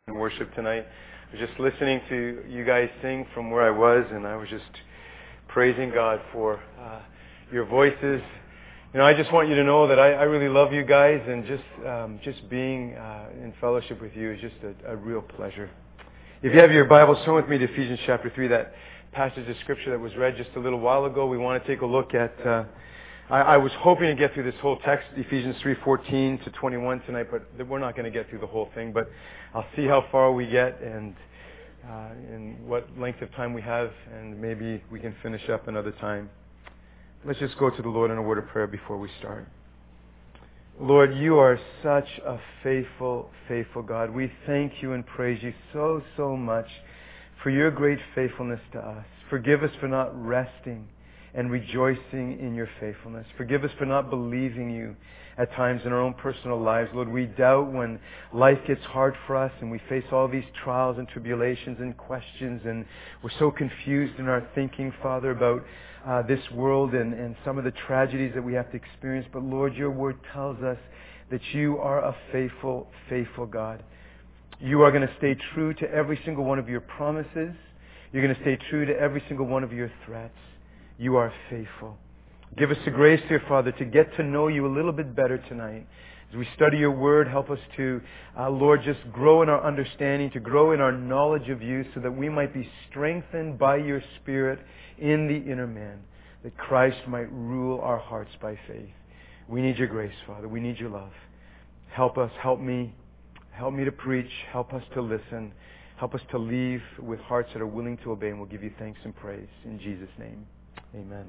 in worship tonight. I was just listening to you guys sing from where I was, and I was just praising God for your voices. You know, I just want you to know that I really love you guys, and just being in fellowship with you is just a real pleasure. If you have your Bibles, turn with me to Ephesians chapter 3, that passage of Scripture that was read just a little while ago. We want to take a look at... I was hoping to get through this whole text, Ephesians 3:14 to 21 tonight, but we're not going to get through the whole thing. But I'll see how far we get and what length of time we have, and maybe we can finish up another time. Let's just go to the Lord in a word of prayer before we start. Lord, you are such a faithful, faithful God. We thank you and praise you so, so much for your great faithfulness to us. Forgive us for not resting and rejoicing in your faithfulness. Forgive us for not believing you at times in our own personal lives. Lord, we doubt when life gets hard for us and we face all these trials and tribulations and questions, and we're so confused in our thinking, Father, about this world and some of the tragedies that we have to experience. But Lord, your word tells us that you are a faithful, faithful God. You are going to stay true to every single one of your promises. You're going to stay true to every single one of your threats. You are faithful. Give us the grace, dear Father, to get to know you a little bit better tonight. As we study your word, help us to, Lord, just grow in our understanding, to grow in our knowledge of you, so that we might be strengthened by your Spirit in the inner man, that Christ might rule our hearts by faith. We need your grace, Father. We need your love. Help us, help me to preach, help us to listen, help us to leave with hearts that are willing to obey, and we'll give you thanks and praise in Jesus' name. Amen.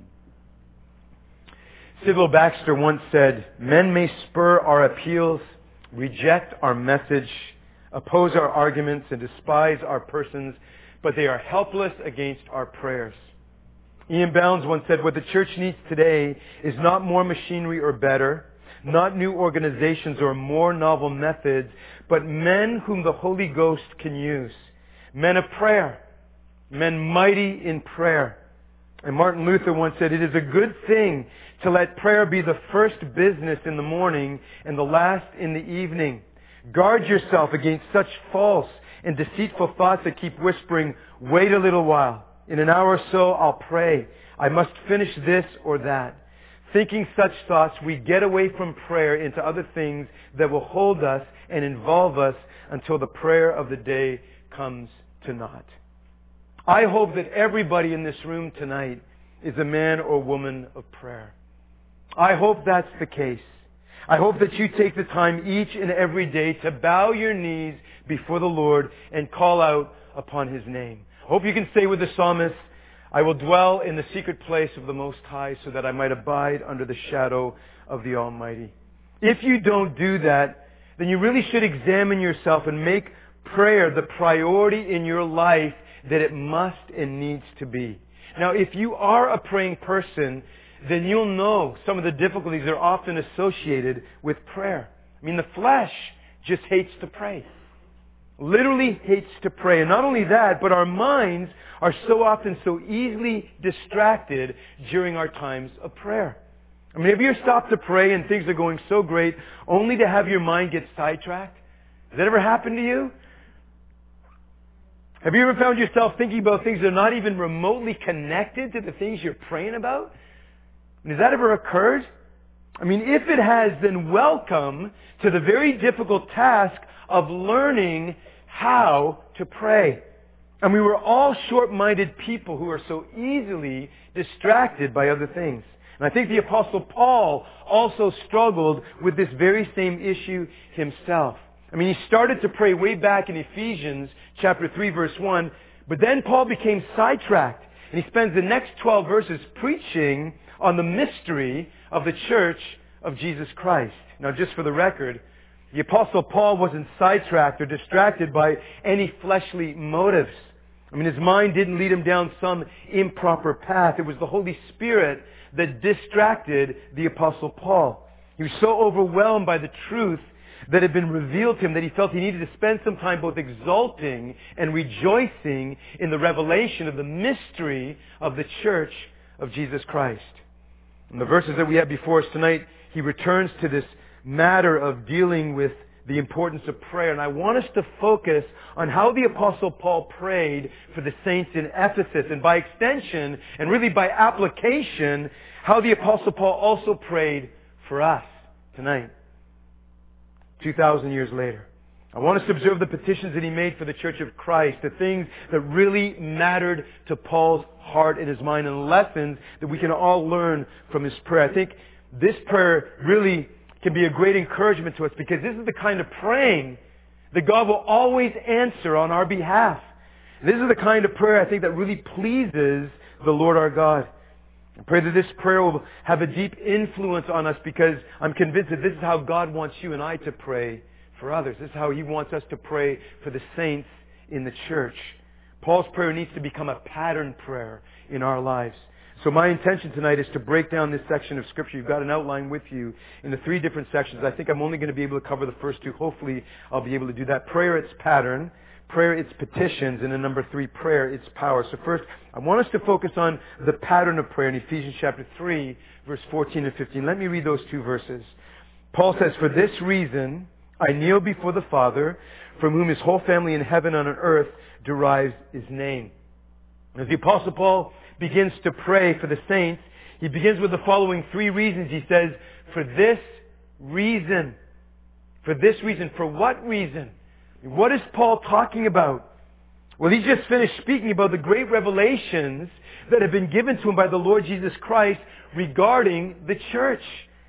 Sybil Baxter once said, "Men may spur our appeals, reject our message, oppose our arguments, and despise our persons, but they are helpless against our prayers." Ian Bounds once said, "What the church needs today is not more machinery or better, not new organizations or more novel methods, but men whom the Holy Ghost can use. Men of prayer, men mighty in prayer." And Martin Luther once said, "It is a good thing to let prayer be the first business in the morning and the last in the evening. Guard yourself against such false and deceitful thoughts that keep whispering, 'Wait a little while. In an hour or so I'll pray. I must finish this or that.' Thinking such thoughts, we get away from prayer into other things that will hold us and involve us until the prayer of the day comes to naught." I hope that everybody in this room tonight is a man or woman of prayer. I hope that's the case. I hope that you take the time each and every day to bow your knees before the Lord and call out upon His name. I hope you can say with the psalmist, "I will dwell in the secret place of the Most High so that I might abide under the shadow of the Almighty." If you don't do that, then you really should examine yourself and make prayer the priority in your life that it must and needs to be. Now, if you are a praying person, then you'll know some of the difficulties that are often associated with prayer. I mean, the flesh just hates to pray. Literally hates to pray. And not only that, but our minds are so often so easily distracted during our times of prayer. I mean, have you ever stopped to pray and things are going so great only to have your mind get sidetracked? Has that ever happened to you? Have you ever found yourself thinking about things that are not even remotely connected to the things you're praying about? Has that ever occurred? I mean, if it has, then welcome to the very difficult task of learning how to pray. And we were all short-minded people who are so easily distracted by other things. And I think the Apostle Paul also struggled with this very same issue himself. I mean, he started to pray way back in Ephesians chapter 3, verse 1, but then Paul became sidetracked. And he spends the next 12 verses preaching on the mystery of the church of Jesus Christ. Now, just for the record, the Apostle Paul wasn't sidetracked or distracted by any fleshly motives. I mean, his mind didn't lead him down some improper path. It was the Holy Spirit that distracted the Apostle Paul. He was so overwhelmed by the truth that had been revealed to him that he felt he needed to spend some time both exulting and rejoicing in the revelation of the mystery of the church of Jesus Christ. In the verses that we have before us tonight, he returns to this matter of dealing with the importance of prayer. And I want us to focus on how the Apostle Paul prayed for the saints in Ephesus. And by extension, and really by application, how the Apostle Paul also prayed for us tonight, 2,000 years later. I want us to observe the petitions that he made for the Church of Christ, the things that really mattered to Paul's heart and his mind, and lessons that we can all learn from his prayer. I think this prayer really can be a great encouragement to us, because this is the kind of praying that God will always answer on our behalf. And this is the kind of prayer, I think, that really pleases the Lord our God. I pray that this prayer will have a deep influence on us, because I'm convinced that this is how God wants you and I to pray for others. This is how He wants us to pray for the saints in the church. Paul's prayer needs to become a pattern prayer in our lives. So my intention tonight is to break down this section of Scripture. You've got an outline with you in the 3 different sections. I think I'm only going to be able to cover the first 2. Hopefully I'll be able to do that. Prayer, its pattern. Prayer, its petitions. And then number 3, prayer, its power. So first, I want us to focus on the pattern of prayer in Ephesians chapter 3, verse 14 and 15. Let me read those 2 verses. Paul says, "For this reason I kneel before the Father, from whom his whole family in heaven and on earth derives his name." As the Apostle Paul begins to pray for the saints, he begins with the following 3 reasons. He says, for this reason. For this reason. For what reason? What is Paul talking about? Well, he just finished speaking about the great revelations that have been given to him by the Lord Jesus Christ regarding the church.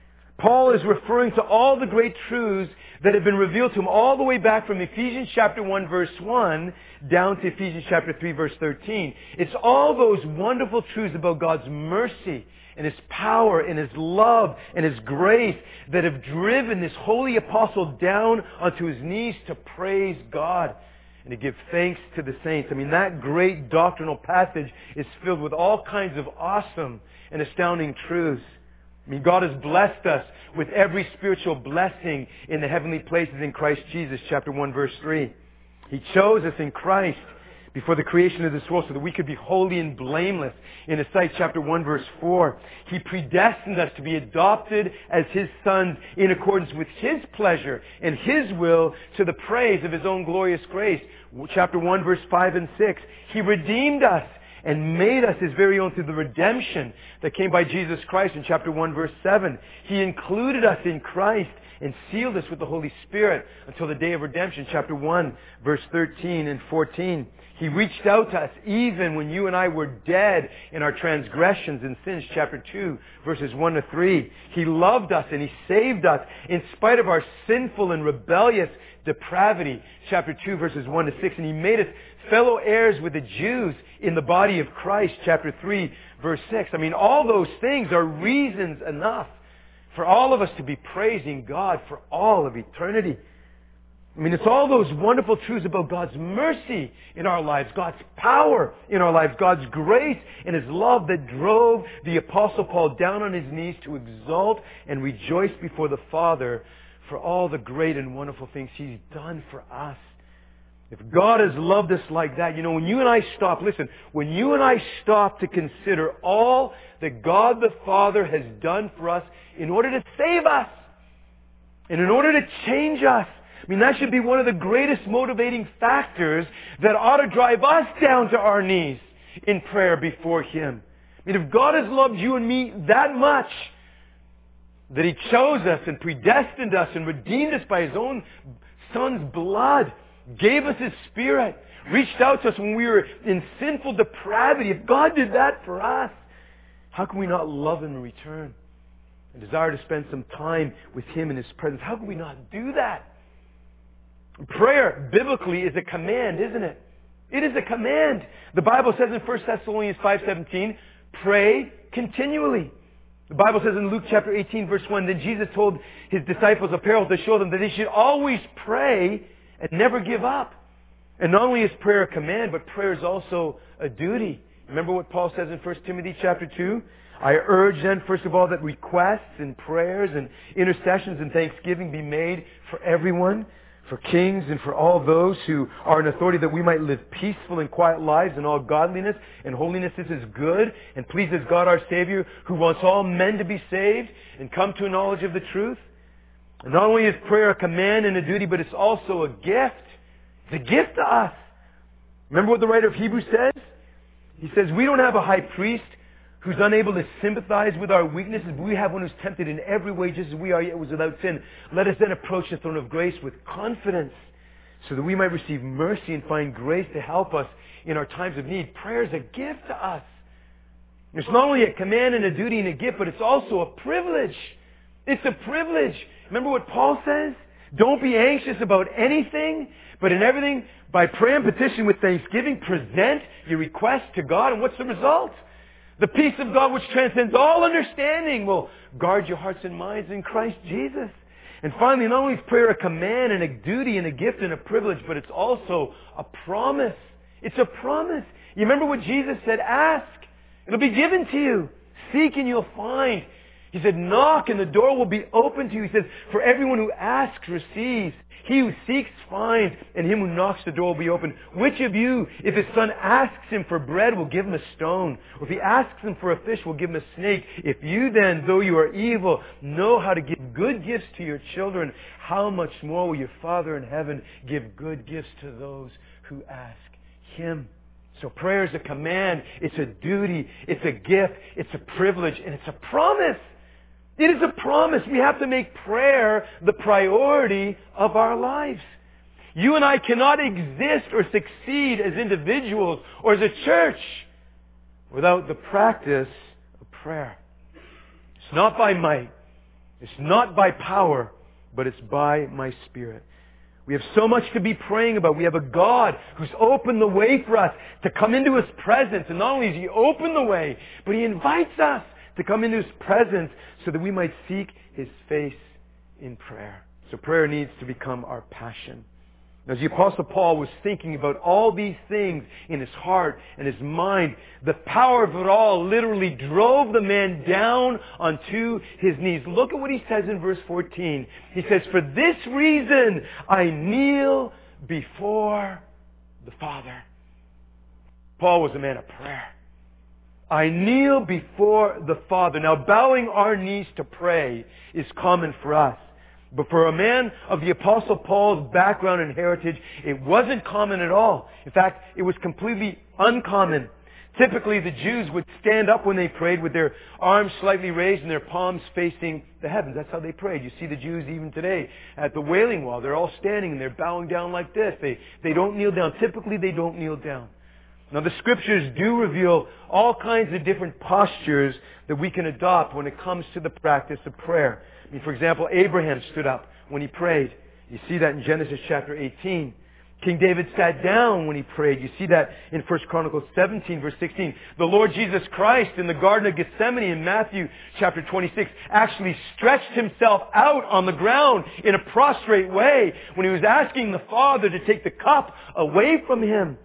Paul is referring to all the great truths that have been revealed to him all the way back from Ephesians chapter 1 verse 1 down to Ephesians chapter 3 verse 13. It's all those wonderful truths about God's mercy and His power and His love and His grace that have driven this holy apostle down onto his knees to praise God and to give thanks to the saints. I mean, that great doctrinal passage is filled with all kinds of awesome and astounding truths. I mean, God has blessed us with every spiritual blessing in the heavenly places in Christ Jesus, chapter 1, verse 3. He chose us in Christ before the creation of this world so that we could be holy and blameless in His sight, chapter 1, verse 4. He predestined us to be adopted as His sons in accordance with His pleasure and His will to the praise of His own glorious grace, chapter 1, verse 5 and 6. He redeemed us and made us His very own through the redemption that came by Jesus Christ in chapter 1, verse 7. He included us in Christ and sealed us with the Holy Spirit until the day of redemption, chapter 1, verse 13 and 14. He reached out to us even when you and I were dead in our transgressions and sins, chapter 2, verses 1 to 3. He loved us and He saved us in spite of our sinful and rebellious depravity, chapter 2, verses 1 to 6. And He made us fellow heirs with the Jews in the body of Christ, chapter 3, verse 6. I mean, all those things are reasons enough for all of us to be praising God for all of eternity. I mean, it's all those wonderful truths about God's mercy in our lives, God's power in our lives, God's grace and His love that drove the Apostle Paul down on his knees to exalt and rejoice before the Father for all the great and wonderful things He's done for us. If God has loved us like that, when you and I stop, listen, when you and I stop to consider all that God the Father has done for us in order to save us and in order to change us, I mean, that should be one of the greatest motivating factors that ought to drive us down to our knees in prayer before Him. I mean, if God has loved you and me that much, that He chose us and predestined us and redeemed us by His own Son's blood, gave us His Spirit, reached out to us when we were in sinful depravity. If God did that for us, how can we not love Him in return and desire to spend some time with Him in His presence? How can we not do that? Prayer, biblically, is a command, isn't it? It is a command. The Bible says in 1 Thessalonians 5:17, pray continually. The Bible says in Luke chapter 18, verse 1, then Jesus told His disciples a parable to show them that they should always pray and never give up. And not only is prayer a command, but prayer is also a duty. Remember what Paul says in 1 Timothy chapter 2? I urge then, first of all, that requests and prayers and intercessions and thanksgiving be made for everyone, for kings and for all those who are in authority, that we might live peaceful and quiet lives in all godliness and holiness. This is good and pleases God our Savior, who wants all men to be saved and come to a knowledge of the truth. And not only is prayer a command and a duty, but it's also a gift. It's a gift to us. Remember what the writer of Hebrews says? He says, we don't have a high priest who's unable to sympathize with our weaknesses, but we have one who's tempted in every way just as we are, yet was without sin. Let us then approach the throne of grace with confidence so that we might receive mercy and find grace to help us in our times of need. Prayer is a gift to us. It's not only a command and a duty and a gift, but it's also a privilege. It's a privilege. Remember what Paul says? Don't be anxious about anything, but in everything, by prayer and petition with thanksgiving, present your request to God. And what's the result? The peace of God which transcends all understanding will guard your hearts and minds in Christ Jesus. And finally, not only is prayer a command and a duty and a gift and a privilege, but it's also a promise. It's a promise. You remember what Jesus said? Ask. It'll be given to you. Seek and you'll find. He said, knock and the door will be open to you. He says, for everyone who asks receives. He who seeks finds, and him who knocks the door will be open. Which of you, if his son asks him for bread, will give him a stone? Or if he asks him for a fish, will give him a snake? If you then, though you are evil, know how to give good gifts to your children, how much more will your Father in heaven give good gifts to those who ask Him? So prayer is a command, it's a duty, it's a gift, it's a privilege, and it's a promise. It is a promise. We have to make prayer the priority of our lives. You and I cannot exist or succeed as individuals or as a church without the practice of prayer. It's not by might. It's not by power, but it's by my Spirit. We have so much to be praying about. We have a God who's opened the way for us to come into His presence. And not only has He opened the way, but He invites us to come into His presence so that we might seek His face in prayer. So prayer needs to become our passion. As the Apostle Paul was thinking about all these things in his heart and his mind, the power of it all literally drove the man down onto his knees. Look at what he says in verse 14. He says, for this reason I kneel before the Father. Paul was a man of prayer. I kneel before the Father. Now, bowing our knees to pray is common for us. But for a man of the Apostle Paul's background and heritage, it wasn't common at all. In fact, it was completely uncommon. Typically, the Jews would stand up when they prayed with their arms slightly raised and their palms facing the heavens. That's how they prayed. You see the Jews even today at the Wailing Wall. They're all standing and they're bowing down like this. They don't kneel down. Typically, they don't kneel down. Now, the Scriptures do reveal all kinds of different postures that we can adopt when it comes to the practice of prayer. I mean, for example, Abraham stood up when he prayed. You see that in Genesis chapter 18. King David sat down when he prayed. You see that in 1 Chronicles 17, verse 16. The Lord Jesus Christ in the Garden of Gethsemane in Matthew chapter 26 actually stretched Himself out on the ground in a prostrate way when He was asking the Father to take the cup away from Him.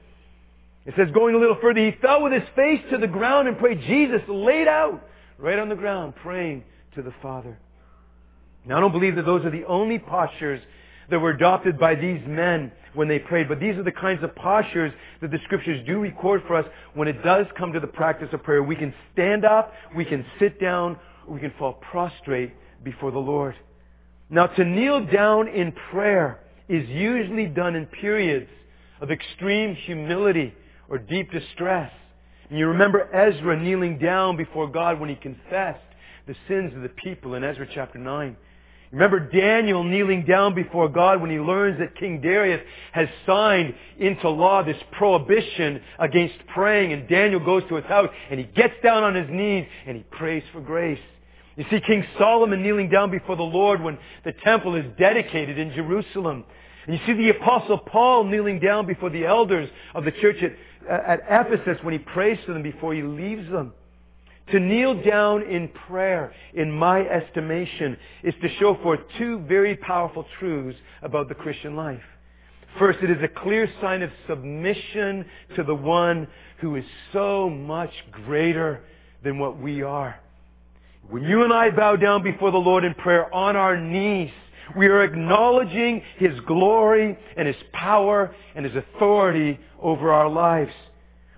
It says, going a little further, He fell with His face to the ground and prayed. Jesus laid out right on the ground praying to the Father. Now, I don't believe that those are the only postures that were adopted by these men when they prayed, but these are the kinds of postures that the Scriptures do record for us when it does come to the practice of prayer. We can stand up, we can sit down, or we can fall prostrate before the Lord. Now, to kneel down in prayer is usually done in periods of extreme humility or deep distress. And you remember Ezra kneeling down before God when he confessed the sins of the people in Ezra chapter 9. Remember Daniel kneeling down before God when he learns that King Darius has signed into law this prohibition against praying, and Daniel goes to his house and he gets down on his knees and he prays for grace. You see King Solomon kneeling down before the Lord when the temple is dedicated in Jerusalem. And you see the Apostle Paul kneeling down before the elders of the church at Ephesus when he prays to them before he leaves them. To kneel down in prayer, in my estimation, is to show forth two very powerful truths about the Christian life. First, it is a clear sign of submission to the one who is so much greater than what we are. When you and I bow down before the Lord in prayer on our knees, we are acknowledging His glory and His power and His authority over our lives.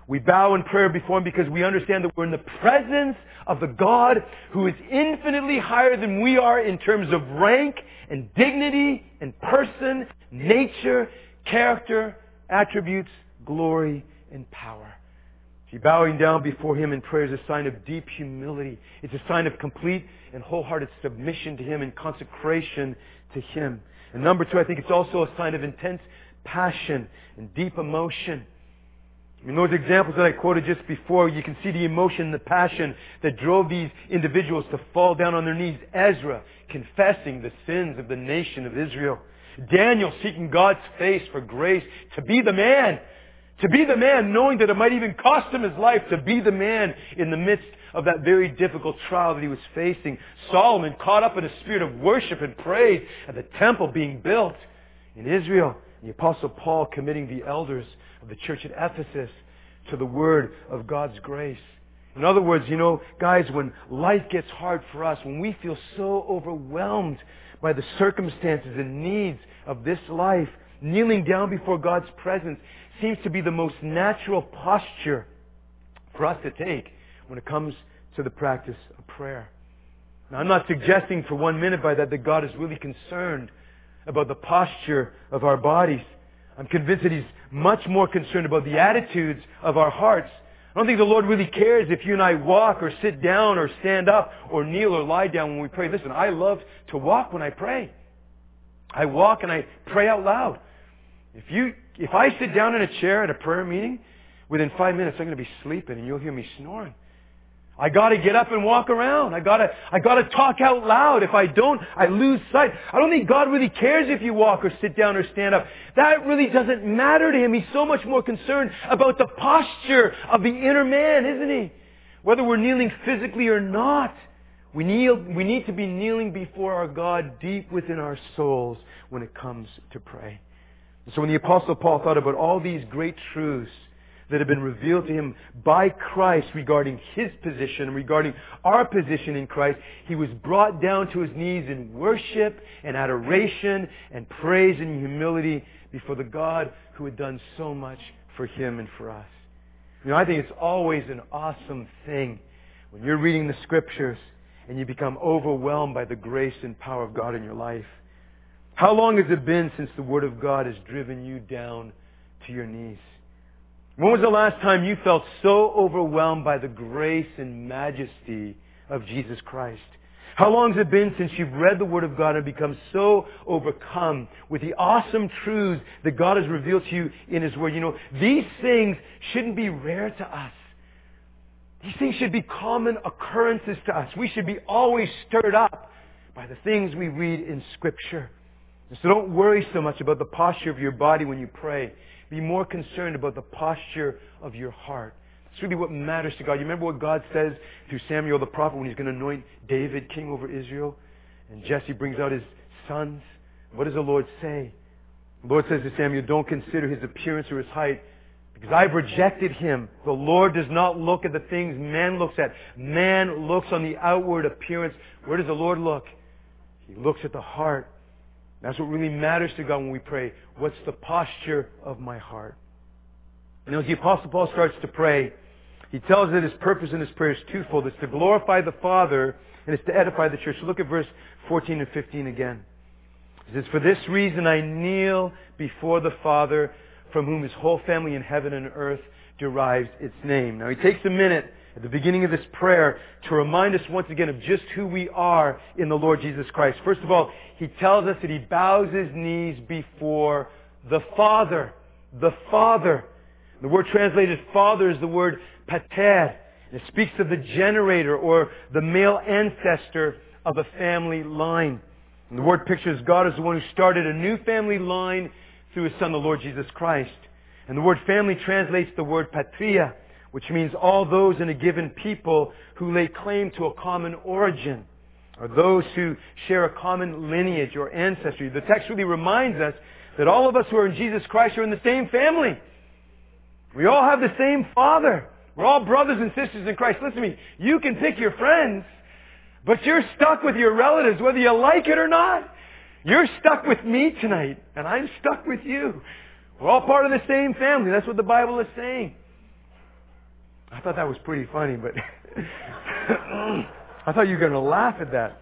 We bow in prayer before Him because we understand that we're in the presence of the God who is infinitely higher than we are in terms of rank and dignity and person, nature, character, attributes, glory, and power. See, bowing down before Him in prayer is a sign of deep humility. It's a sign of complete and wholehearted submission to Him and consecration to Him. And number two, I think it's also a sign of intense passion and deep emotion. In those examples that I quoted just before, you can see the emotion and the passion that drove these individuals to fall down on their knees. Ezra confessing the sins of the nation of Israel. Daniel seeking God's face for grace to be the man. To be the man, knowing that it might even cost him his life, to be the man in the midst of that very difficult trial that he was facing. Solomon caught up in a spirit of worship and praise at the temple being built in Israel. The Apostle Paul committing the elders of the church at Ephesus to the word of God's grace. In other words, guys, when life gets hard for us, when we feel so overwhelmed by the circumstances and needs of this life, kneeling down before God's presence seems to be the most natural posture for us to take when it comes to the practice of prayer. Now, I'm not suggesting for 1 minute by that God is really concerned about the posture of our bodies. I'm convinced that He's much more concerned about the attitudes of our hearts. I don't think the Lord really cares if you and I walk or sit down or stand up or kneel or lie down when we pray. Listen, I love to walk when I pray. I walk and I pray out loud. If I sit down in a chair at a prayer meeting, within 5 minutes I'm going to be sleeping and you'll hear me snoring. I got to get up and walk around. I got to talk out loud. If I don't, I lose sight. I don't think God really cares if you walk or sit down or stand up. That really doesn't matter to Him. He's so much more concerned about the posture of the inner man, isn't He? Whether we're kneeling physically or not, we need to be kneeling before our God deep within our souls when it comes to pray. So when the Apostle Paul thought about all these great truths that have been revealed to him by Christ regarding his position, regarding our position in Christ, he was brought down to his knees in worship and adoration and praise and humility before the God who had done so much for him and for us. I think it's always an awesome thing when you're reading the Scriptures and you become overwhelmed by the grace and power of God in your life. How long has it been since the Word of God has driven you down to your knees? When was the last time you felt so overwhelmed by the grace and majesty of Jesus Christ? How long has it been since you've read the Word of God and become so overcome with the awesome truths that God has revealed to you in His Word? These things shouldn't be rare to us. These things should be common occurrences to us. We should be always stirred up by the things we read in Scripture. So don't worry so much about the posture of your body when you pray. Be more concerned about the posture of your heart. It's really what matters to God. You remember what God says through Samuel the prophet when He's going to anoint David king over Israel? And Jesse brings out his sons. What does the Lord say? The Lord says to Samuel, don't consider his appearance or his height, because I've rejected him. The Lord does not look at the things man looks at. Man looks on the outward appearance. Where does the Lord look? He looks at the heart. That's what really matters to God when we pray. What's the posture of my heart? As the Apostle Paul starts to pray, he tells that his purpose in his prayer is twofold. It's to glorify the Father and it's to edify the church. So look at verse 14 and 15 again. It says, for this reason I kneel before the Father, from whom His whole family in heaven and earth derives its name. Now he takes a minute at the beginning of this prayer to remind us once again of just who we are in the Lord Jesus Christ. First of all, he tells us that he bows his knees before the Father. The Father. The word translated Father is the word pater. It speaks of the generator or the male ancestor of a family line. And the word pictures God as the one who started a new family line through His Son, the Lord Jesus Christ. And the word family translates the word patria, which means all those in a given people who lay claim to a common origin, or those who share a common lineage or ancestry. The text really reminds us that all of us who are in Jesus Christ are in the same family. We all have the same Father. We're all brothers and sisters in Christ. Listen to me. You can pick your friends, but you're stuck with your relatives whether you like it or not. You're stuck with me tonight, and I'm stuck with you. We're all part of the same family. That's what the Bible is saying. I thought that was pretty funny, but I thought you were going to laugh at that.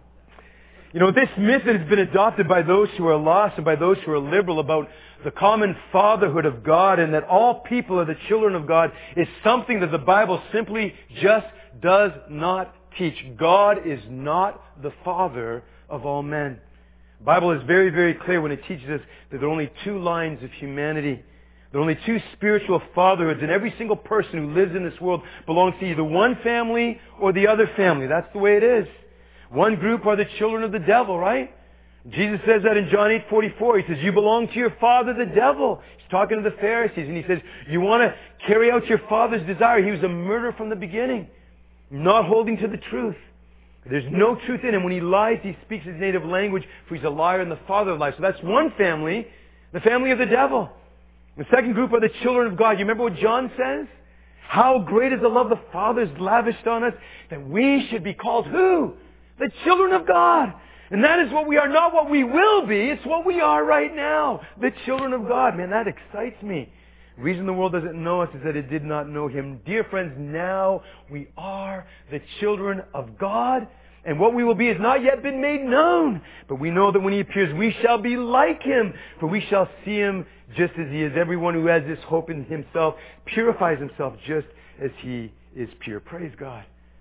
You know, this myth that has been adopted by those who are lost and by those who are liberal about the common fatherhood of God and that all people are the children of God is something that the Bible simply just does not teach. God is not the father of all men. The Bible is very, very clear when it teaches us that there are only two lines of humanity. There are only two spiritual fatherhoods, and every single person who lives in this world belongs to either one family or the other family. That's the way it is. One group are the children of the devil, right? Jesus says that in John 8:44. He says, you belong to your father, the devil. He's talking to the Pharisees, and he says, you want to carry out your father's desire. He was a murderer from the beginning, not holding to the truth. There's no truth in him. When he lies, he speaks his native language, for he's a liar and the father of lies. So that's one family, the family of the devil. The second group are the children of God. You remember what John says? How great is the love the Father has lavished on us, that we should be called who? The children of God. And that is what we are, not what we will be. It's what we are right now. The children of God. Man, that excites me. The reason the world doesn't know us is that it did not know Him. Dear friends, now we are the children of God. And what we will be has not yet been made known. But we know that when He appears, we shall be like Him. For we shall see Him just as He is. Everyone who has this hope in Himself purifies himself just as He is pure. Praise God.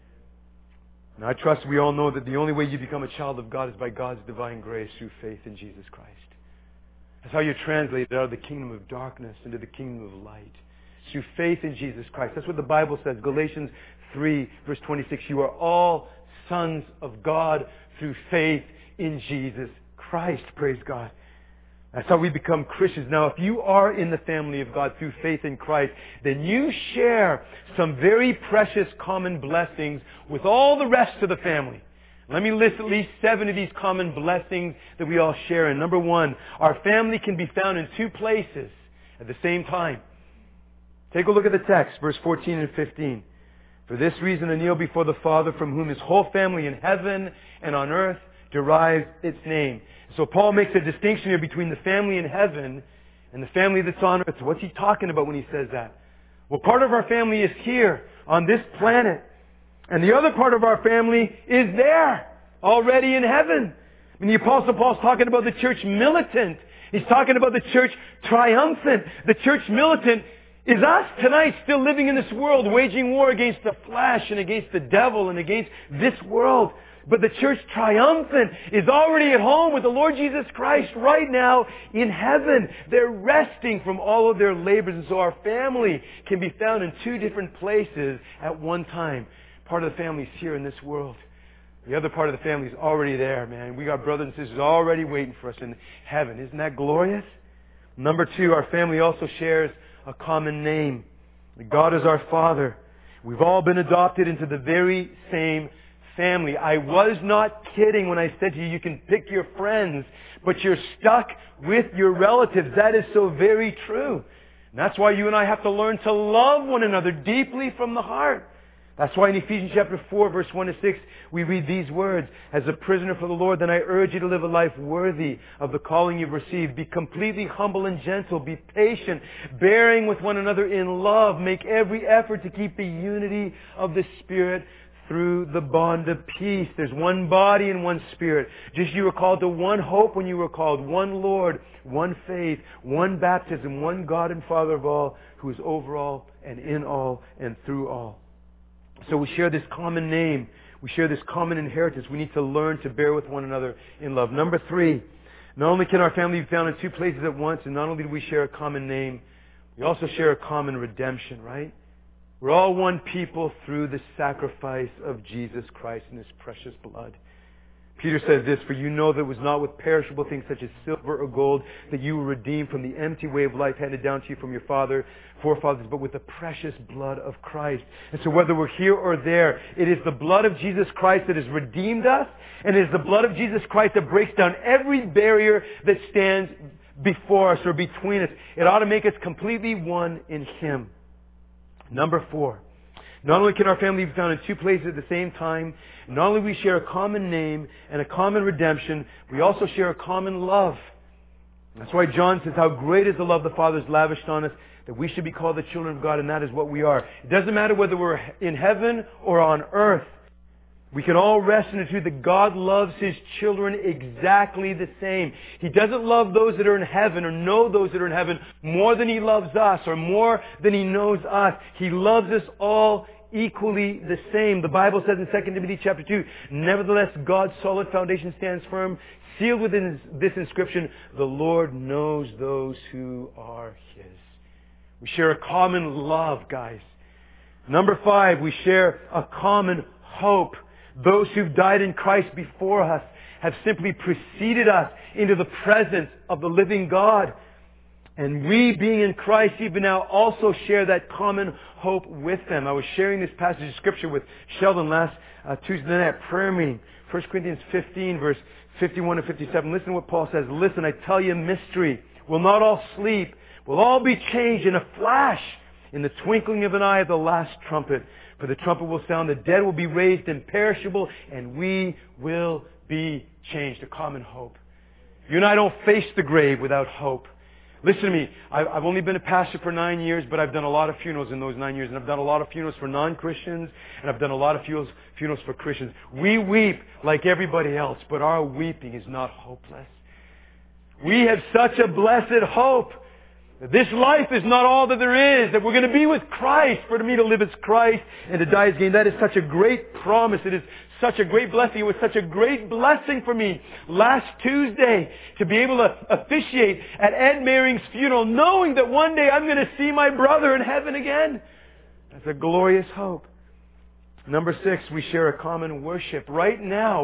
Now I trust we all know that the only way you become a child of God is by God's divine grace through faith in Jesus Christ. That's how you're translated out of the kingdom of darkness into the kingdom of light. Through faith in Jesus Christ. That's what the Bible says. Galatians 3 verse 26. You are all sons of God through faith in Jesus Christ. Praise God. That's how we become Christians. Now, if you are in the family of God through faith in Christ, then you share some very precious common blessings with all the rest of the family. Let me list at least 7 of these common blessings that we all share. And number 1, our family can be found in 2 places at the same time. Take a look at the text, verse 14 and 15. For this reason I kneel before the Father, from whom His whole family in heaven and on earth derives its name. So Paul makes a distinction here between the family in heaven and the family that's on earth. What's he talking about when he says that? Well, part of our family is here on this planet. And the other part of our family is there, already in heaven. And the Apostle Paul's talking about the church militant. He's talking about the church triumphant. The church militant is us tonight, still living in this world, waging war against the flesh and against the devil and against this world. But the church triumphant is already at home with the Lord Jesus Christ right now in heaven. They're resting from all of their labors. And so our family can be found in 2 different places at one time. Part of the family is here in this world. The other part of the family is already there, man. We got brothers and sisters already waiting for us in heaven. Isn't that glorious? Number 2, our family also shares a common name. God is our Father. We've all been adopted into the very same family. I was not kidding when I said to you, you can pick your friends, but you're stuck with your relatives. That is so very true. And that's why you and I have to learn to love one another deeply from the heart. That's why in Ephesians chapter 4, verse 1 to 6, we read these words. As a prisoner for the Lord, then I urge you to live a life worthy of the calling you've received. Be completely humble and gentle. Be patient, bearing with one another in love. Make every effort to keep the unity of the Spirit through the bond of peace. There's one body and one Spirit. Just you were called to one hope when you were called. One Lord, one faith, one baptism, one God and Father of all, who is over all and in all and through all. So we share this common name. We share this common inheritance. We need to learn to bear with one another in love. Number 3, not only can our family be found in 2 places at once, and not only do we share a common name, we also share a common redemption, right? We're all one people through the sacrifice of Jesus Christ and His precious blood. Peter says this, for you know that it was not with perishable things such as silver or gold that you were redeemed from the empty way of life handed down to you from your forefathers, but with the precious blood of Christ. And so whether we're here or there, it is the blood of Jesus Christ that has redeemed us, and it is the blood of Jesus Christ that breaks down every barrier that stands before us or between us. It ought to make us completely one in Him. Number 4. Not only can our family be found in 2 places at the same time, not only we share a common name and a common redemption, we also share a common love. That's why John says, how great is the love the Father has lavished on us, that we should be called the children of God, and that is what we are. It doesn't matter whether we're in heaven or on earth. We can all rest in the truth that God loves His children exactly the same. He doesn't love those that are in heaven or know those that are in heaven more than He loves us or more than He knows us. He loves us all equally the same. The Bible says in 2 Timothy chapter 2, nevertheless, God's solid foundation stands firm, sealed within this inscription, the Lord knows those who are His. We share a common love, guys. Number 5, we share a common hope. Those who've died in Christ before us have simply preceded us into the presence of the living God. And we, being in Christ even now, also share that common hope with them. I was sharing this passage of Scripture with Sheldon last Tuesday night at prayer meeting. 1 Corinthians 15, verse 51 and 57. Listen to what Paul says. Listen, I tell you a mystery. We'll not all sleep. We'll all be changed in a flash, in the twinkling of an eye at the last trumpet. For the trumpet will sound, the dead will be raised imperishable, and we will be changed. A common hope. You and I don't face the grave without hope. Listen to me. I've only been a pastor for 9 years, but I've done a lot of funerals in those 9 years. And I've done a lot of funerals for non-Christians, and I've done a lot of funerals for Christians. We weep like everybody else, but our weeping is not hopeless. We have such a blessed hope. This life is not all that there is, that we're going to be with Christ. For me to live is Christ and to die is gain. That is such a great promise. It is such a great blessing. It was such a great blessing for me last Tuesday to be able to officiate at Ed Maring's funeral, knowing that one day I'm going to see my brother in heaven again. That's a glorious hope. Number 6, we share a common worship. Right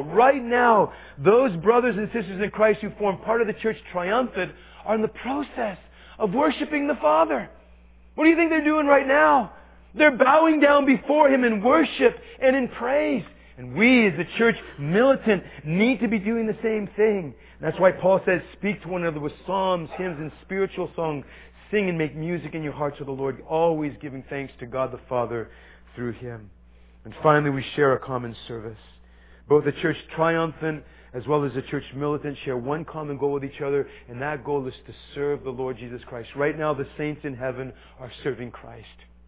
now, those brothers and sisters in Christ who form part of the church triumphant are in the process of worshiping the Father. What do you think they're doing right now? They're bowing down before Him in worship and in praise. And we as the church militant need to be doing the same thing. That's why Paul says, speak to one another with psalms, hymns, and spiritual songs. Sing and make music in your hearts to the Lord, always giving thanks to God the Father through Him. And finally, we share a common service. Both the church triumphant as well as the church militant share one common goal with each other, and that goal is to serve the Lord Jesus Christ. Right now, the saints in heaven are serving Christ.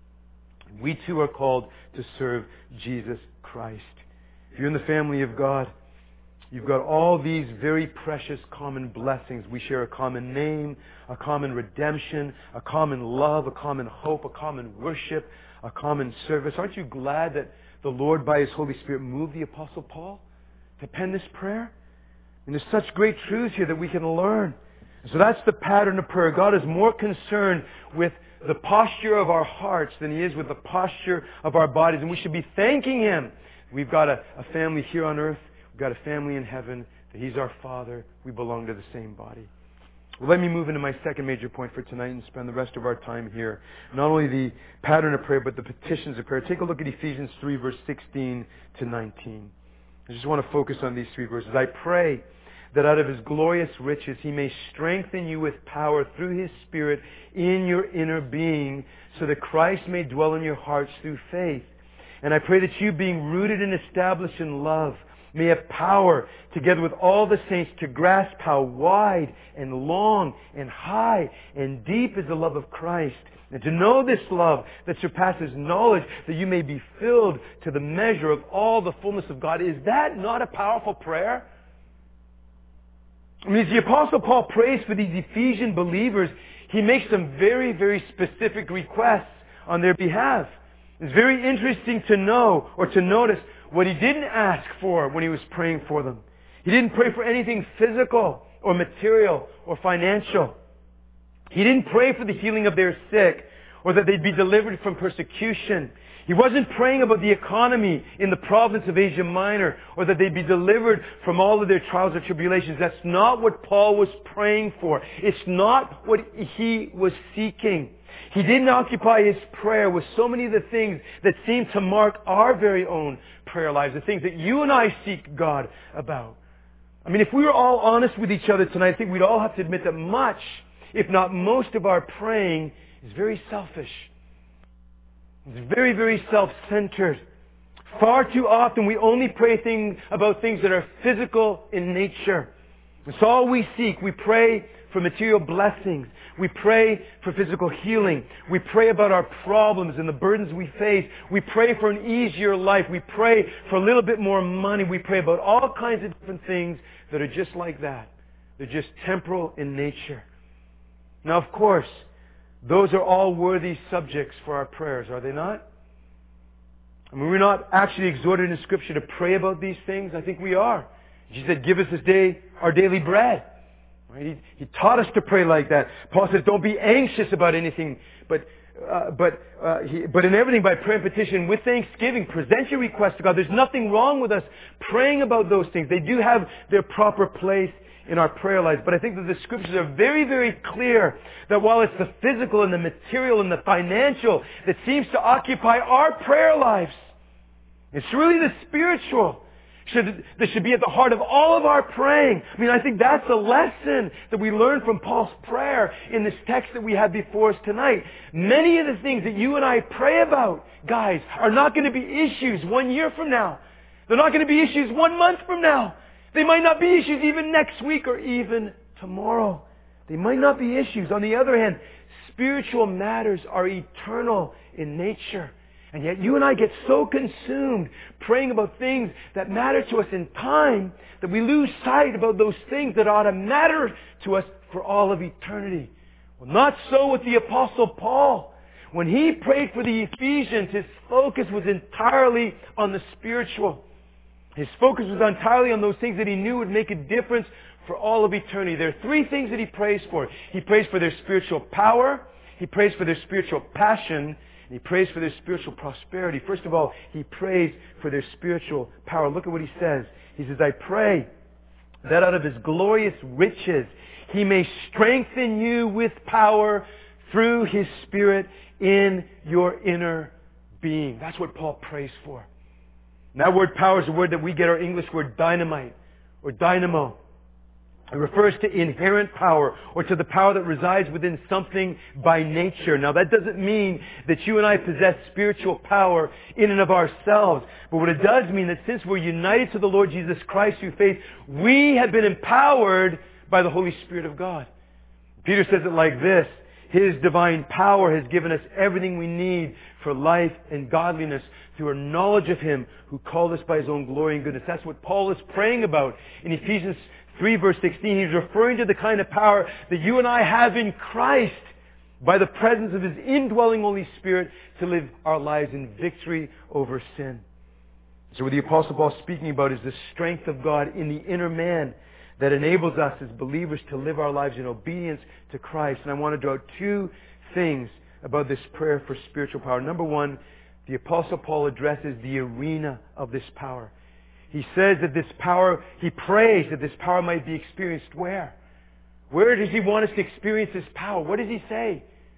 We too are called to serve Jesus Christ. If you're in the family of God, you've got all these very precious common blessings. We share a common name, a common redemption, a common love, a common hope, a common worship, a common service. Aren't you glad that the Lord, by His Holy Spirit, moved the Apostle Paul to pen this prayer? And there's such great truths here that we can learn. And so that's the pattern of prayer. God is more concerned with the posture of our hearts than He is with the posture of our bodies. And we should be thanking Him. We've got a family here on earth. We've got a family in heaven. That He's our Father. We belong to the same body. Well, let me move into my second major point for tonight and spend the rest of our time here. Not only the pattern of prayer, but the petitions of prayer. Take a look at Ephesians 3, verse 16 to 19. I just want to focus on these 3 verses. I pray that out of His glorious riches He may strengthen you with power through His Spirit in your inner being, so that Christ may dwell in your hearts through faith. And I pray that you, being rooted and established in love, may have power, together with all the saints, to grasp how wide and long and high and deep is the love of Christ, and to know this love that surpasses knowledge, that you may be filled to the measure of all the fullness of God. Is that not a powerful prayer? I mean, as the Apostle Paul prays for these Ephesian believers, he makes some very, very specific requests on their behalf. It's very interesting to know or to notice what he didn't ask for when he was praying for them. He didn't pray for anything physical or material or financial. He didn't pray for the healing of their sick or that they'd be delivered from persecution. He wasn't praying about the economy in the province of Asia Minor or that they'd be delivered from all of their trials or tribulations. That's not what Paul was praying for. It's not what he was seeking. He didn't occupy his prayer with so many of the things that seem to mark our very own prayer lives, the things that you and I seek God about. I mean, if we were all honest with each other tonight, I think we'd all have to admit that much, if not most of our praying is very selfish. It's very, very self-centered. Far too often we only pray about things that are physical in nature. It's all we seek. We pray for material blessings. We pray for physical healing. We pray about our problems and the burdens we face. We pray for an easier life. We pray for a little bit more money. We pray about all kinds of different things that are just like that. They're just temporal in nature. Now, of course, those are all worthy subjects for our prayers, are they not? I mean, we're not actually exhorted in Scripture to pray about these things. I think we are. Jesus said, give us this day our daily bread. Right? He taught us to pray like that. Paul says, don't be anxious about anything, but in everything by prayer and petition with thanksgiving, present your requests to God. There's nothing wrong with us praying about those things. They do have their proper place in our prayer lives. But I think that the Scriptures are very, very clear that while it's the physical and the material and the financial that seems to occupy our prayer lives, it's really the spiritual that should be at the heart of all of our praying. I mean, I think that's a lesson that we learn from Paul's prayer in this text that we have before us tonight. Many of the things that you and I pray about, guys, are not going to be issues 1 year from now. They're not going to be issues 1 month from now. They might not be issues even next week or even tomorrow. They might not be issues. On the other hand, spiritual matters are eternal in nature. And yet you and I get so consumed praying about things that matter to us in time that we lose sight about those things that ought to matter to us for all of eternity. Well, not so with the Apostle Paul. When he prayed for the Ephesians, his focus was entirely on the spiritual. His focus was entirely on those things that he knew would make a difference for all of eternity. There are three things that he prays for. He prays for their spiritual power. He prays for their spiritual passion. And he prays for their spiritual prosperity. First of all, he prays for their spiritual power. Look at what he says. He says, I pray that out of his glorious riches he may strengthen you with power through his Spirit in your inner being. That's what Paul prays for. And that word power is a word that we get our English word dynamite or dynamo. It refers to inherent power or to the power that resides within something by nature. Now that doesn't mean that you and I possess spiritual power in and of ourselves. But what it does mean that since we're united to the Lord Jesus Christ through faith, we have been empowered by the Holy Spirit of God. Peter says it like this. His divine power has given us everything we need for life and godliness through our knowledge of Him who called us by His own glory and goodness. That's what Paul is praying about in Ephesians 3 verse 16. He's referring to the kind of power that you and I have in Christ by the presence of His indwelling Holy Spirit to live our lives in victory over sin. So what the Apostle Paul is speaking about is the strength of God in the inner man that enables us as believers to live our lives in obedience to Christ. And I want to draw two things about this prayer for spiritual power. Number one, the Apostle Paul addresses the arena of this power. He says that this power, he prays that this power might be experienced where? Where does he want us to experience this power? What does he say?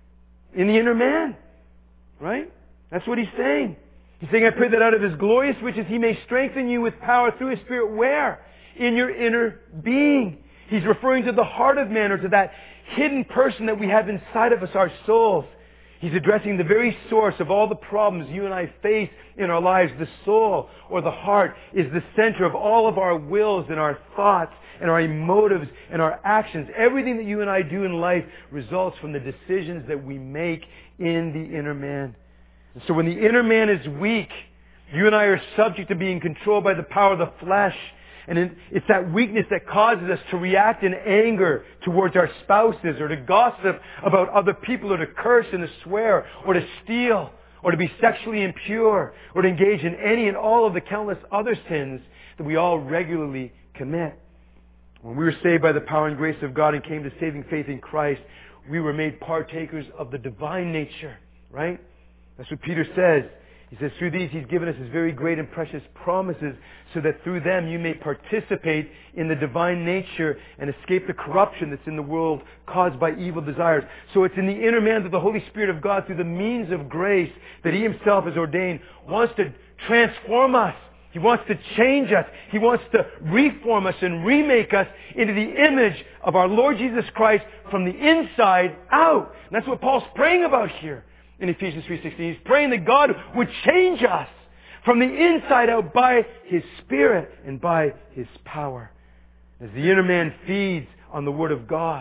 In the inner man. Right? That's what he's saying. He's saying, I pray that out of His glorious riches He may strengthen you with power through His Spirit. Where? In your inner being. He's referring to the heart of man, or to that hidden person that we have inside of us, our souls. He's addressing the very source of all the problems you and I face in our lives. The soul, or the heart, is the center of all of our wills and our thoughts and our emotives and our actions. Everything that you and I do in life results from the decisions that we make in the inner man. And so when the inner man is weak, you and I are subject to being controlled by the power of the flesh. And it's that weakness that causes us to react in anger towards our spouses, or to gossip about other people, or to curse and to swear, or to steal, or to be sexually impure, or to engage in any and all of the countless other sins that we all regularly commit. When we were saved by the power and grace of God and came to saving faith in Christ, we were made partakers of the divine nature, right? That's what Peter says. He says, through these He's given us His very great and precious promises, so that through them you may participate in the divine nature and escape the corruption that's in the world caused by evil desires. So it's in the inner man that the Holy Spirit of God, through the means of grace that He Himself has ordained, wants to transform us. He wants to change us. He wants to reform us and remake us into the image of our Lord Jesus Christ from the inside out. And that's what Paul's praying about here. In Ephesians 3:16, he's praying that God would change us from the inside out by His Spirit and by His power. As the inner man feeds on the Word of God,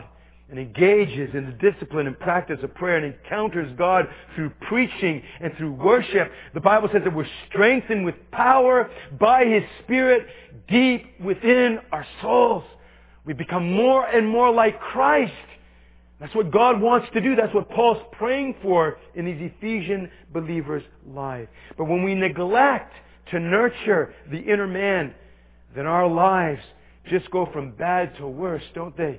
and engages in the discipline and practice of prayer and encounters God through preaching and through worship, the Bible says that we're strengthened with power by His Spirit deep within our souls. We become more and more like Christ. That's what God wants to do. That's what Paul's praying for in these Ephesian believers' lives. But when we neglect to nurture the inner man, then our lives just go from bad to worse, don't they?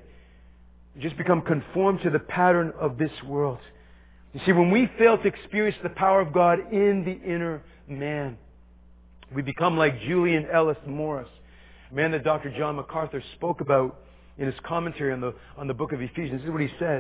We just become conformed to the pattern of this world. You see, when we fail to experience the power of God in the inner man, we become like Julian Ellis Morris, a man that Dr. John MacArthur spoke about in his commentary on the book of Ephesians. This is what he says.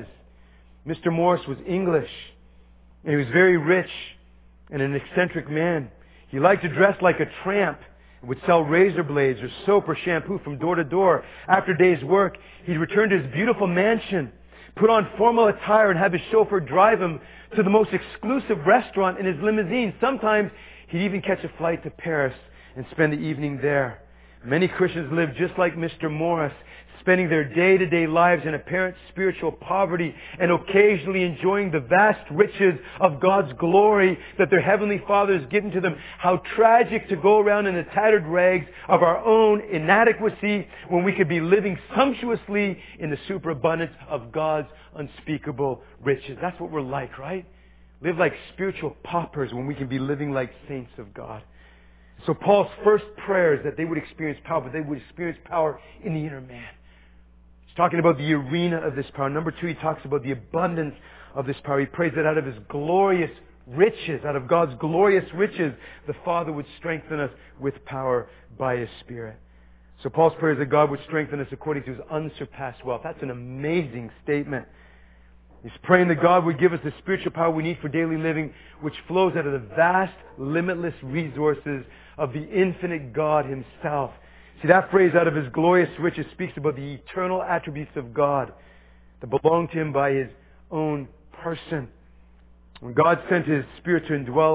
Mr. Morris was English, and he was very rich and an eccentric man. He liked to dress like a tramp, would sell razor blades or soap or shampoo from door to door. After a day's work, he'd return to his beautiful mansion, put on formal attire, and have his chauffeur drive him to the most exclusive restaurant in his limousine. Sometimes he'd even catch a flight to Paris and spend the evening there. Many Christians live just like Mr. Morris, spending their day-to-day lives in apparent spiritual poverty and occasionally enjoying the vast riches of God's glory that their Heavenly Father has given to them. How tragic to go around in the tattered rags of our own inadequacy when we could be living sumptuously in the superabundance of God's unspeakable riches. That's what we're like, right? Live like spiritual paupers when we can be living like saints of God. So Paul's first prayer is that they would experience power, but they would experience power in the inner man. Talking about the arena of this power. Number 2, he talks about the abundance of this power. He prays that out of His glorious riches, out of God's glorious riches, the Father would strengthen us with power by His Spirit. So Paul's prayer is that God would strengthen us according to His unsurpassed wealth. That's an amazing statement. He's praying that God would give us the spiritual power we need for daily living, which flows out of the vast, limitless resources of the infinite God Himself. See, that phrase, out of His glorious riches, speaks about the eternal attributes of God that belong to Him by His own person. When God sent His Spirit to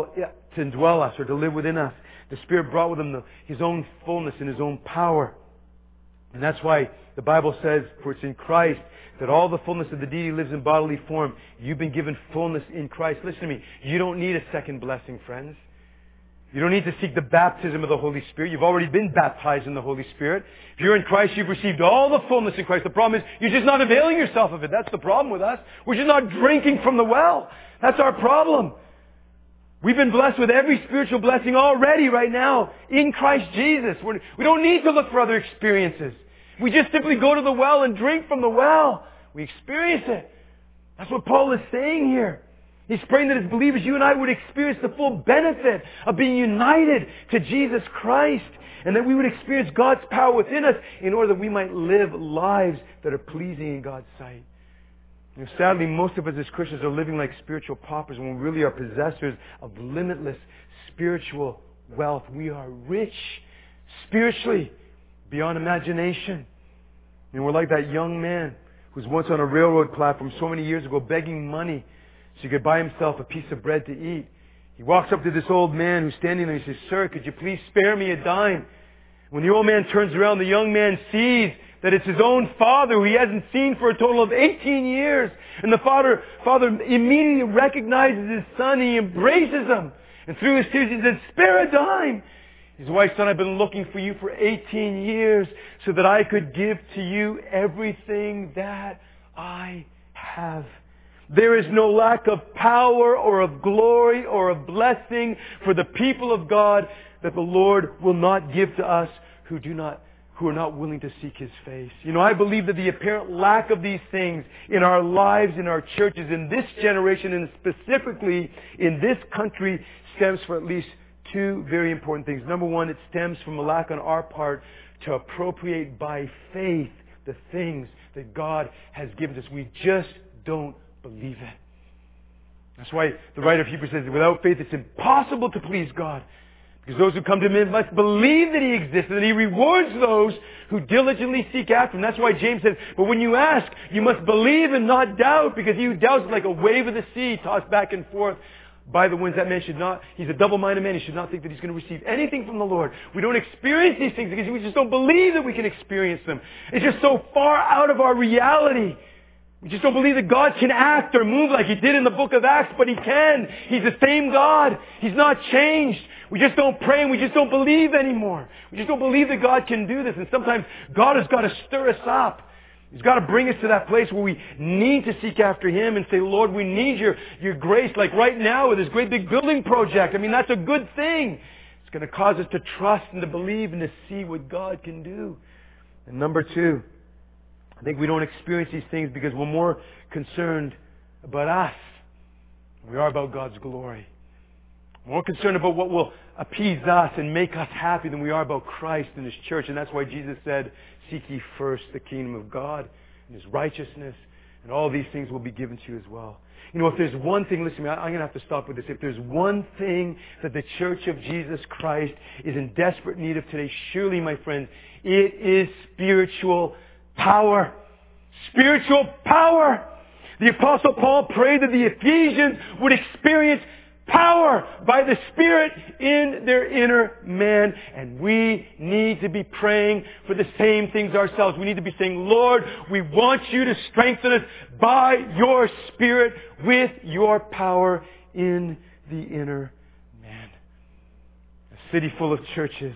indwell us or to live within us, the Spirit brought with Him His own fullness and His own power. And that's why the Bible says, for it's in Christ that all the fullness of the deity lives in bodily form. You've been given fullness in Christ. Listen to me. You don't need a second blessing, friends. You don't need to seek the baptism of the Holy Spirit. You've already been baptized in the Holy Spirit. If you're in Christ, you've received all the fullness in Christ. The problem is, you're just not availing yourself of it. That's the problem with us. We're just not drinking from the well. That's our problem. We've been blessed with every spiritual blessing already right now in Christ Jesus. We don't need to look for other experiences. We just simply go to the well and drink from the well. We experience it. That's what Paul is saying here. He's praying that as believers, you and I would experience the full benefit of being united to Jesus Christ, and that we would experience God's power within us in order that we might live lives that are pleasing in God's sight. You know, sadly, most of us as Christians are living like spiritual paupers when we really are possessors of limitless spiritual wealth. We are rich spiritually beyond imagination. And we're like that young man who was once on a railroad platform so many years ago begging money so he could buy himself a piece of bread to eat. He walks up to this old man who's standing there and he says, "Sir, could you please spare me a dime?" When the old man turns around, the young man sees that it's his own father who he hasn't seen for a total of 18 years. And the father immediately recognizes his son. He embraces him. And through his tears he says, "Spare a dime." His wife, "Son, I've been looking for you for 18 years so that I could give to you everything that I have." There is no lack of power or of glory or of blessing for the people of God that the Lord will not give to us who are not willing to seek His face. You know, I believe that the apparent lack of these things in our lives, in our churches, in this generation, and specifically in this country, stems from at least two very important things. Number one, it stems from a lack on our part to appropriate by faith the things that God has given us. We just don't believe it. That's why the writer of Hebrews says that without faith it's impossible to please God. Because those who come to Him must believe that He exists and that He rewards those who diligently seek after Him. That's why James says, but when you ask, you must believe and not doubt, because he who doubts is like a wave of the sea tossed back and forth by the winds. That man should not, he's a double-minded man. He should not think that he's going to receive anything from the Lord. We don't experience these things because we just don't believe that we can experience them. It's just so far out of our reality. We just don't believe that God can act or move like He did in the book of Acts, but He can. He's the same God. He's not changed. We just don't pray and we just don't believe anymore. We just don't believe that God can do this. And sometimes God has got to stir us up. He's got to bring us to that place where we need to seek after Him and say, Lord, we need your grace. Like right now with this great big building project. I mean, that's a good thing. It's going to cause us to trust and to believe and to see what God can do. And number two, I think we don't experience these things because we're more concerned about us than we are about God's glory. We're more concerned about what will appease us and make us happy than we are about Christ and His church. And that's why Jesus said, seek ye first the kingdom of God and His righteousness, and all these things will be given to you as well. You know, if there's one thing, listen to me, I'm going to have to stop with this. If there's one thing that the Church of Jesus Christ is in desperate need of today, surely, my friends, it is spiritual power. Spiritual power. The Apostle Paul prayed that the Ephesians would experience power by the Spirit in their inner man. And we need to be praying for the same things ourselves. We need to be saying, Lord, we want you to strengthen us by your Spirit with your power in the inner man. A city full of churches,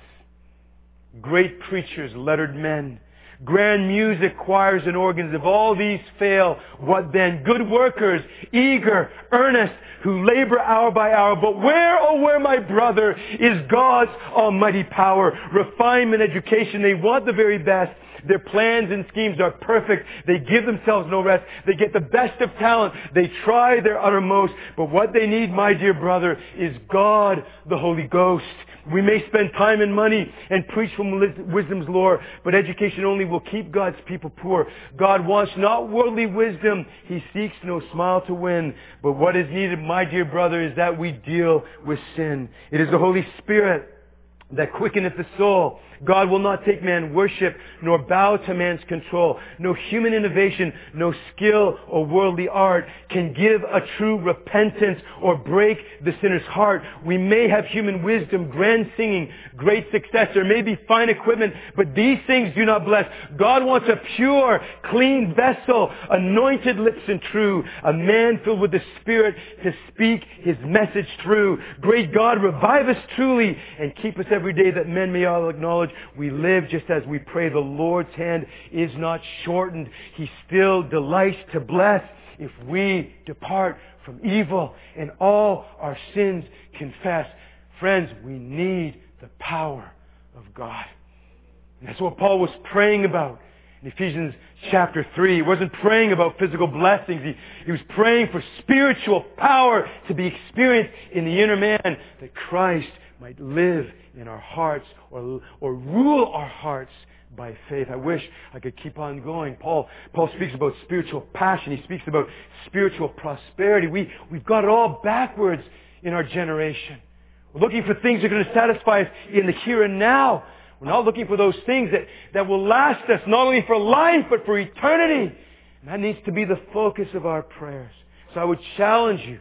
great preachers, lettered men, grand music, choirs, and organs. If all these fail, what then? Good workers, eager, earnest, who labor hour by hour. But where, oh where, my brother, is God's almighty power? Refinement, education, they want the very best. Their plans and schemes are perfect. They give themselves no rest. They get the best of talent. They try their uttermost. But what they need, my dear brother, is God, the Holy Ghost. We may spend time and money and preach from wisdom's lore, but education only will keep God's people poor. God wants not worldly wisdom. He seeks no smile to win. But what is needed, my dear brother, is that we deal with sin. It is the Holy Spirit that quickeneth the soul. God will not take man worship, nor bow to man's control. No human innovation, no skill or worldly art can give a true repentance or break the sinner's heart. We may have human wisdom, grand singing, great success, there may be fine equipment, but these things do not bless. God wants a pure, clean vessel, anointed lips and true, a man filled with the Spirit to speak His message through. Great God, revive us truly and keep us every day that men may all acknowledge we live just as we pray. The Lord's hand is not shortened. He still delights to bless if we depart from evil and all our sins confess. Friends, we need the power of God. And that's what Paul was praying about in Ephesians chapter 3. He wasn't praying about physical blessings. He was praying for spiritual power to be experienced in the inner man, that Christ might live in our hearts or rule our hearts by faith. I wish I could keep on going. Paul speaks about spiritual passion. He speaks about spiritual prosperity. We've got it all backwards in our generation. We're looking for things that are going to satisfy us in the here and now. We're not looking for those things that will last us not only for life but for eternity. And that needs to be the focus of our prayers. So I would challenge you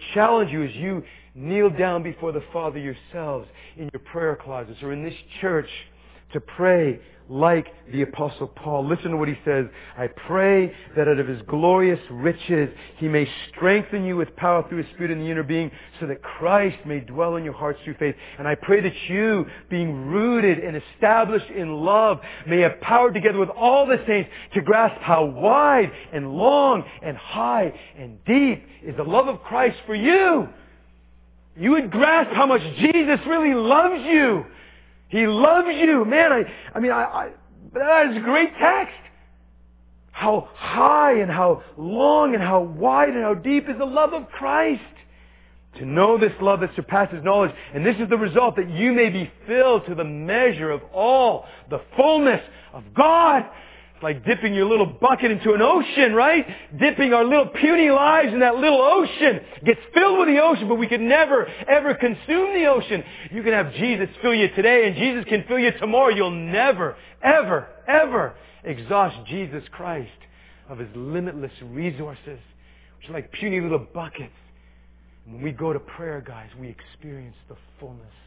as you kneel down before the Father yourselves in your prayer closets or in this church to pray like the Apostle Paul. Listen to what he says. I pray that out of His glorious riches He may strengthen you with power through His Spirit in the inner being, so that Christ may dwell in your hearts through faith. And I pray that you, being rooted and established in love, may have power together with all the saints to grasp how wide and long and high and deep is the love of Christ for you. You would grasp how much Jesus really loves you. He loves you. Man, that is a great text. How high and how long and how wide and how deep is the love of Christ. To know this love that surpasses knowledge. And this is the result, that you may be filled to the measure of all the fullness of God. Like dipping your little bucket into an ocean, right? Dipping our little puny lives in that little ocean. It gets filled with the ocean, but we could never, ever consume the ocean. You can have Jesus fill you today, and Jesus can fill you tomorrow. You'll never, ever, ever exhaust Jesus Christ of His limitless resources, which are like puny little buckets. And when we go to prayer, guys, we experience the fullness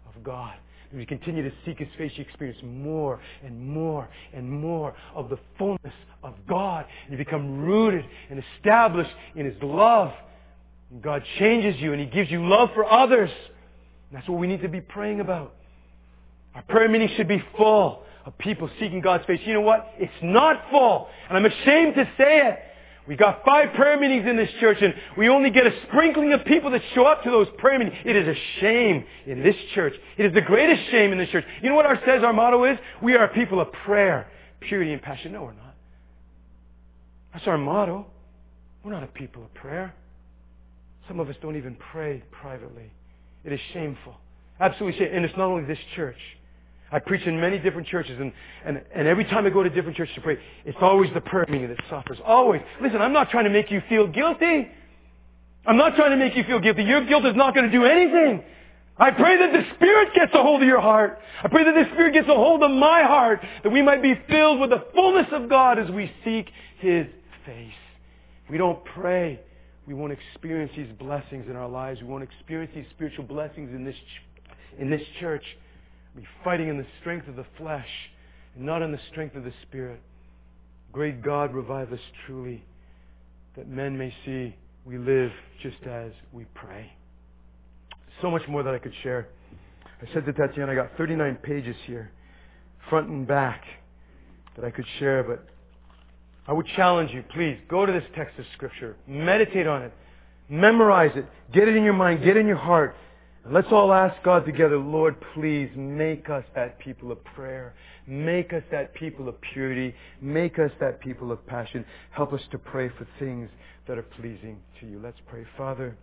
of God. As you continue to seek His face, you experience more and more and more of the fullness of God. And you become rooted and established in His love. And God changes you and He gives you love for others. And that's what we need to be praying about. Our prayer meeting should be full of people seeking God's face. You know what? It's not full. And I'm ashamed to say it. We got 5 prayer meetings in this church and we only get a sprinkling of people that show up to those prayer meetings. It is a shame in this church. It is the greatest shame in this church. You know what our motto is? We are a people of prayer, purity, and passion. No, we're not. That's our motto. We're not a people of prayer. Some of us don't even pray privately. It is shameful. Absolutely shameful. And it's not only this church. I preach in many different churches, and every time I go to different churches to pray, it's always the prayer meeting that suffers. Always. Listen, I'm not trying to make you feel guilty. I'm not trying to make you feel guilty. Your guilt is not going to do anything. I pray that the Spirit gets a hold of your heart. I pray that the Spirit gets a hold of my heart, that we might be filled with the fullness of God as we seek His face. If we don't pray, we won't experience these blessings in our lives. We won't experience these spiritual blessings in this church. We'll be fighting in the strength of the flesh and not in the strength of the Spirit. Great God, revive us truly, that men may see we live just as we pray. So much more that I could share. I said to Tatiana, I got 39 pages here, front and back, that I could share, but I would challenge you, please, go to this text of Scripture, meditate on it, memorize it, get it in your mind, get it in your heart. And let's all ask God together, Lord, please make us that people of prayer. Make us that people of purity. Make us that people of passion. Help us to pray for things that are pleasing to you. Let's pray. Father,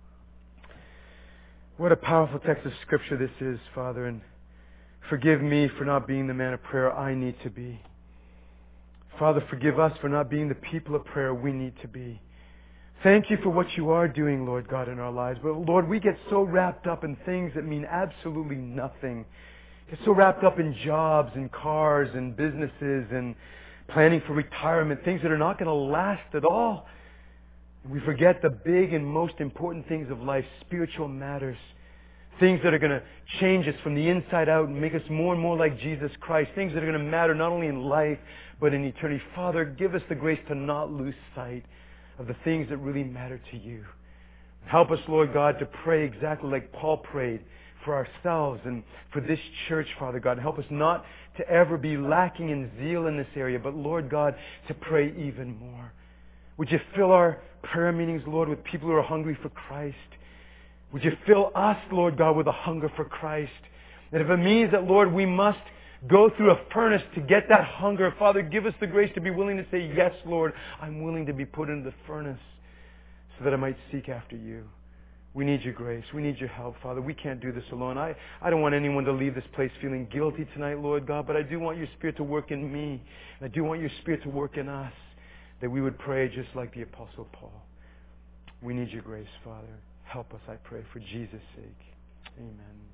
what a powerful text of Scripture this is, Father, and forgive me for not being the man of prayer I need to be. Father, forgive us for not being the people of prayer we need to be. Thank you for what you are doing, Lord God, in our lives. But Lord, we get so wrapped up in things that mean absolutely nothing. Get so wrapped up in jobs and cars and businesses and planning for retirement, things that are not going to last at all. And we forget the big and most important things of life, spiritual matters. Things that are going to change us from the inside out and make us more and more like Jesus Christ. Things that are going to matter not only in life, but in eternity. Father, give us the grace to not lose sight of the things that really matter to you. Help us, Lord God, to pray exactly like Paul prayed for ourselves and for this church, Father God. Help us not to ever be lacking in zeal in this area, but Lord God, to pray even more. Would you fill our prayer meetings, Lord, with people who are hungry for Christ? Would you fill us, Lord God, with a hunger for Christ? And if it means that, Lord, we must go through a furnace to get that hunger, Father, give us the grace to be willing to say, yes, Lord, I'm willing to be put into the furnace so that I might seek after you. We need your grace. We need your help, Father. We can't do this alone. I don't want anyone to leave this place feeling guilty tonight, Lord God, but I do want your Spirit to work in me. And I do want your Spirit to work in us, that we would pray just like the Apostle Paul. We need your grace, Father. Help us, I pray, for Jesus' sake. Amen.